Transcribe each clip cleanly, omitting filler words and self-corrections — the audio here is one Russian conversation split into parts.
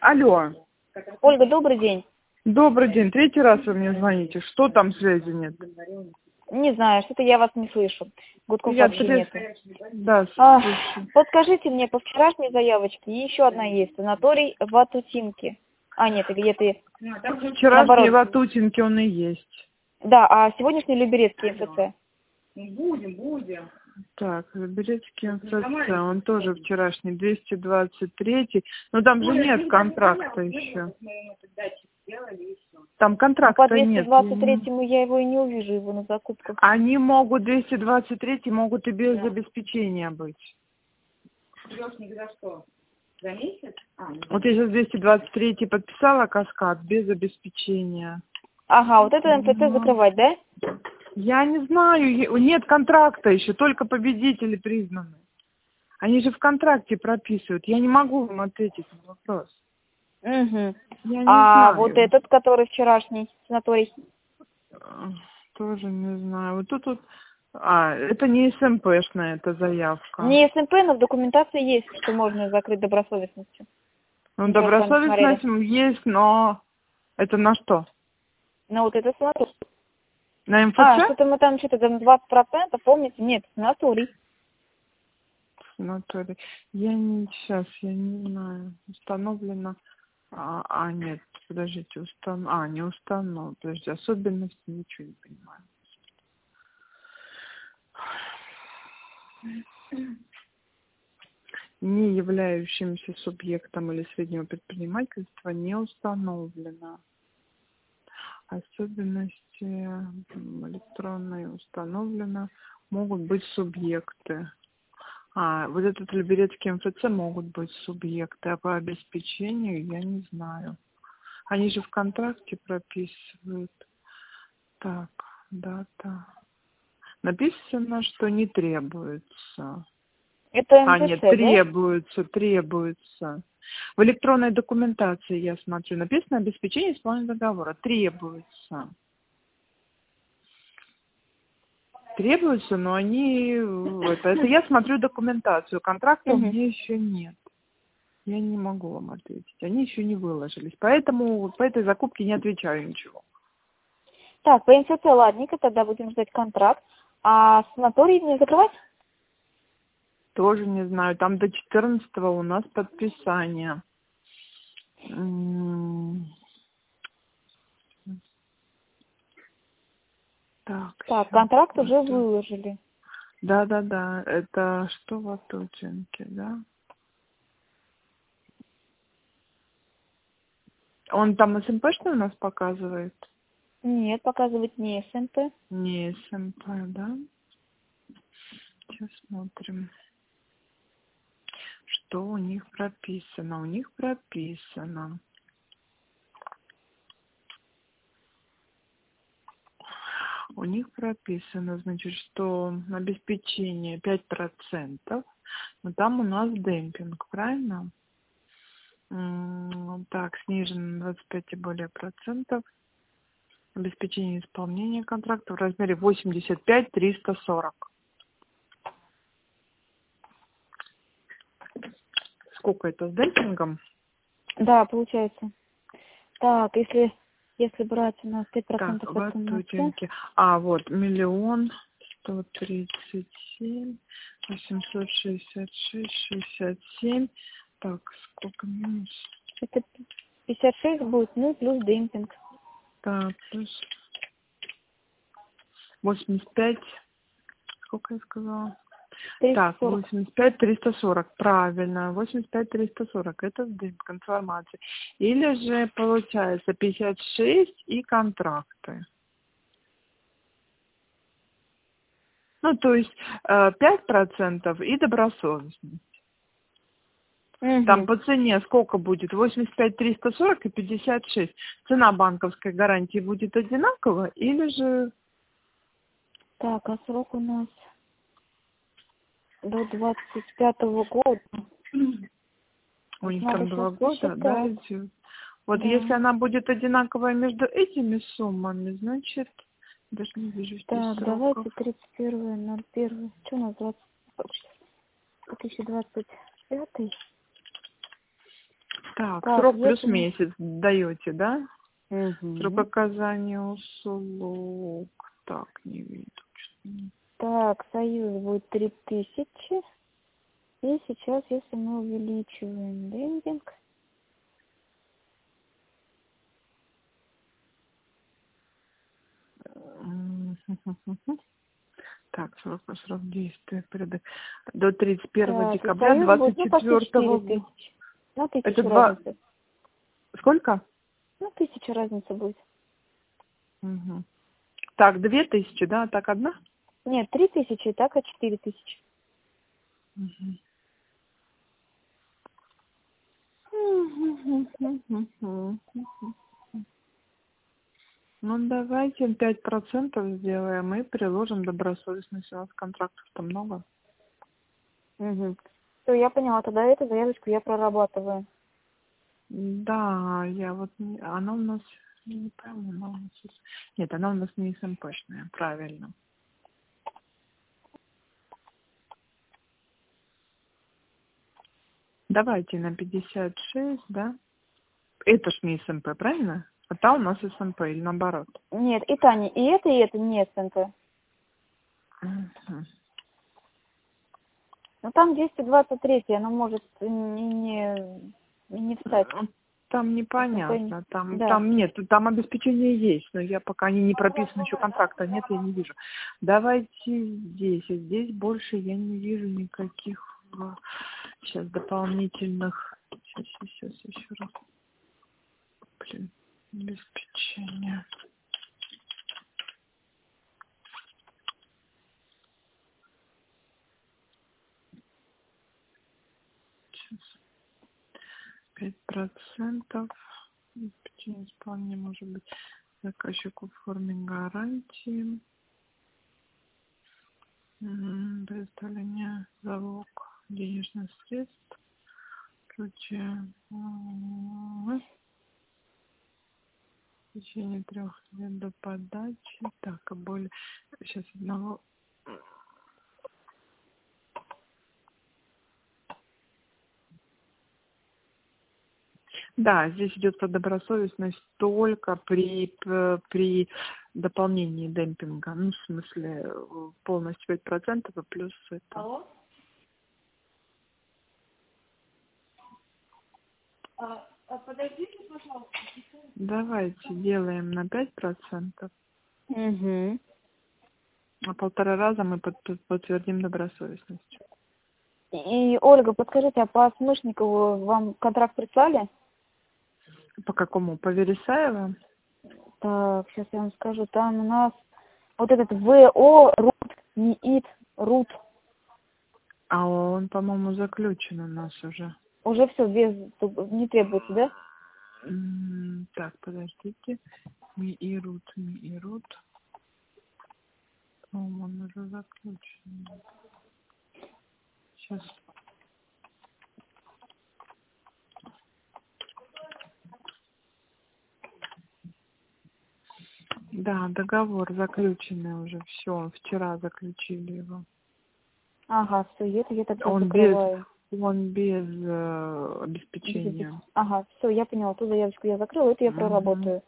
Алло. Ольга, добрый день. Добрый день. Третий раз вы мне звоните. Что там, связи нет? Не знаю, что-то я вас не слышу. Гудков вообще нету. Да, слышу. Подскажите мне, по вчерашней заявочке еще одна есть. Санаторий Ватутинки. А, нет, где-то... Вчерашний Ватутинки он и есть. Да, а сегодняшний Люберецкий МФЦ. Будем. Так, Люберецкий МФЦ, он тоже вчерашний, 223. Но там же нет контракта еще. Там контракта По нет. 223-му я его и не увижу, его на закупках. Они могут, 223 могут и без обеспечения быть. Трёшник за что? За месяц? Вот я сейчас 223 подписала каскад без обеспечения. Ага, вот это МФЦ закрывать, да? Я не знаю, нет контракта еще, только победители признаны. Они же в контракте прописывают. Я не могу вам ответить на вопрос. Угу. Я не А знаю. вот этот, который вчерашний санаторий? Тоже не знаю. Вот тут вот... это не СМПшная, это заявка. Не СМП, но в документации есть, что можно закрыть добросовестностью. Ну, добросовестность есть, но это на что? На вот это санаторий. На МФЦ? Что-то мы там что-то 20%, помните? Нет, санаторий. Санаторий. Я не знаю. Установлено. Нет, подождите, не установлено. Подождите, особенности ничего не понимаю. Не являющимся субъектом или среднего предпринимательства не установлено. Особенности электронные установлено. Могут быть субъекты. Вот этот Люберецкий МФЦ могут быть субъекты, а по обеспечению я не знаю. Они же в контракте прописывают. Так, дата. Написано, что не требуется. Это МФЦ, Нет, да? требуется. В электронной документации, я смотрю, написано обеспечение исполнения договора. Требуется. Требуются, но они... Это я смотрю документацию. Контракта у меня еще нет. Я не могу вам ответить. Они еще не выложились. Поэтому по этой закупке не отвечаю ничего. Так, по МФЦ ладненько, тогда будем ждать контракт. А санаторий не закрывать? Тоже не знаю. Там до 14-го у нас подписание. Так, контракт уже выложили. Да. Это что в Ватутинке, да? Он там СМП-шный у нас показывает? Нет, показывает не СМП. Не СМП, да? Сейчас смотрим. Что у них прописано? У них прописано, значит, что обеспечение 5%, но там у нас демпинг, правильно? Так, снижено на 25 и более процентов. Обеспечение исполнения контракта в размере 85 340. Сколько это с демпингом? Да, получается. Так, если брать у нас 5% Так, Ватутинки. Вот, 1 137 866 67. Так, сколько минус? Это 56 будет, плюс демпинг. Так, плюс 85. Сколько я сказала? 340. Так, 85 340. Правильно. 85 340. Это демпинг информации. Или же получается 56 и контракты. То есть 5% и добросовестность. Там по цене сколько будет? 85 340 и 56. Цена банковской гарантии будет одинакова или же... Так, а срок у нас до 25-го года. У них там 2 года, да, идет? Вот да. Если она будет одинаковая между этими суммами, значит... Даже не вижу здесь Так, сроков. давайте 31.01. Что у нас 2025? Так, Так, срок плюс если... месяц даете, да? Мгм. Срок оказания услуг. Так, не видно. Так, Союз будет 3000. И сейчас, если мы увеличиваем демпинг, Так, срок действия до 31 так, и декабря Союз будет, 24 почти 4000. Ну, Это 1000 два... разницы. Сколько? 1000 разница будет. Угу. Так, 2000, да? Так, одна? Нет, 3000, и так, 4000. Угу. Ну, давайте 5% сделаем и приложим добросовестность. У нас контрактов-то много. Угу. Все, я поняла, тогда эту заявочку я прорабатываю. Да, я вот... Она у нас... Не пойму, она у нас... Нет, она у нас не СМПшная, правильно. Давайте на 56, да? Это ж не СМП, правильно? А та у нас СМП или наоборот? Нет, и Таня, и это не СНП. Угу. Ну, там 223, оно может не встать. Там непонятно, Да. там нет, там обеспечение есть, но я пока они не прописаны, еще контракта нет, я не вижу. Давайте здесь больше я не вижу никаких сейчас дополнительных, сейчас еще раз, обеспечение. Сейчас. 5%. Обеспечение исполнения может быть заказчику в форме гарантии. Предоставление залог денежных средств. В случае в течение 3 лет до подачи. Так, а более сейчас одного. Да, здесь идет про добросовестность только при дополнении демпинга. Ну, в смысле, полностью 5% и плюс это. Алло? Подождите, пожалуйста. Давайте делаем на 5%, Угу. а 1,5 раза мы подтвердим добросовестность. И, Ольга, подскажите, а по Смышникову вам контракт прислали? По какому? По Вересаева? Так, сейчас я вам скажу. Там у нас вот этот ВО, РУТ, НИИТ, РУТ. А он, по-моему, заключен у нас уже. Уже все, не требуется, да? Так, подождите. МИИРУТ. По-моему, он уже заключен. Сейчас. Да, договор заключенный уже. Все, вчера заключили его. Ага, все, это я тогда Он закрываю. без обеспечения. Ага, все, я поняла. Ту заявочку я закрыла, это я проработаю.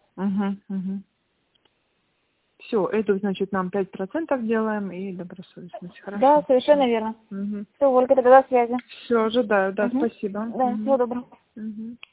Все, это значит нам 5% делаем и добросовестность. Хорошо. Да, совершенно верно. Угу. Все, Ольга, тогда до связи. Все, ожидаю, да, спасибо. Да, всего доброго. Угу.